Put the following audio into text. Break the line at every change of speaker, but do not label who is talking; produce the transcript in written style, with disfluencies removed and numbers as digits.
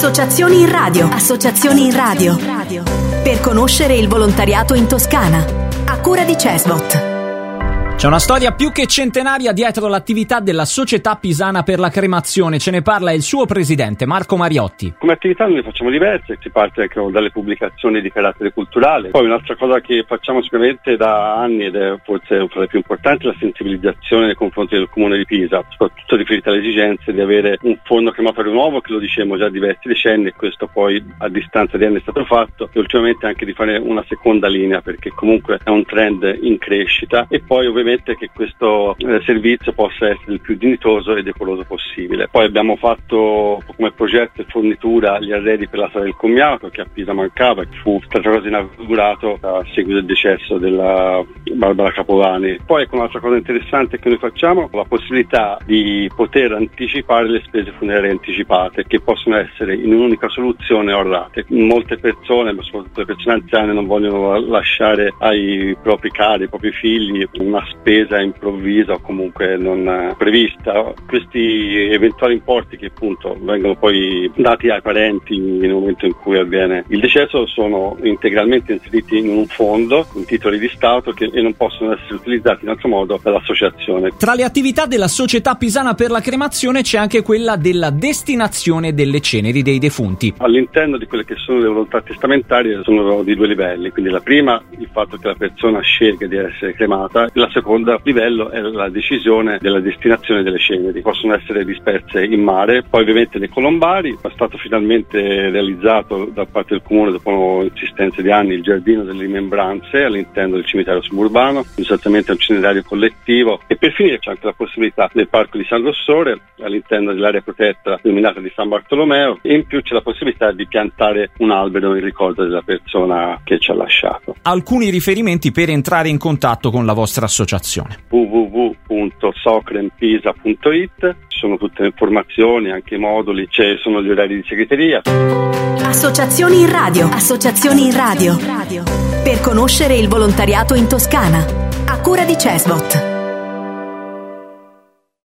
Associazioni in radio. Associazioni in radio. Per conoscere il volontariato in Toscana. A cura di CESVOT.
C'è una storia più che centenaria dietro l'attività della Società Pisana per la Cremazione. Ce ne parla il suo presidente, Marco Mariotti.
Come attività noi ne facciamo diverse, si parte anche dalle pubblicazioni di carattere culturale. Poi un'altra cosa che facciamo sicuramente da anni, ed è forse fra le più importanti, è la sensibilizzazione nei confronti del Comune di Pisa, soprattutto riferita alle esigenze di avere un forno crematorio nuovo, che lo dicevamo già diversi decenni, e questo poi a distanza di anni è stato fatto, e ultimamente anche di fare una seconda linea, perché comunque è un trend in crescita, e poi ovviamente che questo servizio possa essere il più dignitoso e decoroso possibile. Poi abbiamo fatto come progetto e fornitura gli arredi per la sala del commiato, che a Pisa mancava, che fu stata cosa inaugurato a seguito del decesso della Barbara Capovani. Poi ecco, un'altra cosa interessante che noi facciamo, la possibilità di poter anticipare le spese funerarie anticipate, che possono essere in un'unica soluzione o a rate. Molte persone, ma soprattutto le persone anziane, non vogliono lasciare ai propri cari, ai propri figli, una spesa improvvisa o comunque non prevista. Questi eventuali importi, che appunto vengono poi dati ai parenti nel momento in cui avviene il decesso, sono integralmente inseriti in un fondo, in titoli di Stato, e non possono essere utilizzati in altro modo dall'associazione.
Tra le attività della Società Pisana per la Cremazione c'è anche quella della destinazione delle ceneri dei defunti.
All'interno di quelle che sono le volontà testamentarie sono di due livelli, quindi la prima, il fatto che la persona scelga di essere cremata, la seconda livello è la decisione della destinazione delle ceneri. Possono essere disperse in mare, poi ovviamente nei colombari. È stato finalmente realizzato da parte del comune, dopo insistenze di anni, il giardino delle rimembranze all'interno del cimitero suburbano, sostanzialmente un cimitero collettivo, e per finire c'è anche la possibilità del parco di San Rossore all'interno dell'area protetta illuminata di San Bartolomeo, e in più c'è la possibilità di piantare un albero in ricordo della persona che ci ha lasciato.
Alcuni riferimenti per entrare in contatto con la vostra associazione:
www.socrempisa.it, ci sono tutte le informazioni, anche i moduli, ci sono gli orari di segreteria.
Associazioni in radio. Associazioni in radio. Per conoscere il volontariato in Toscana. A cura di CESVOT.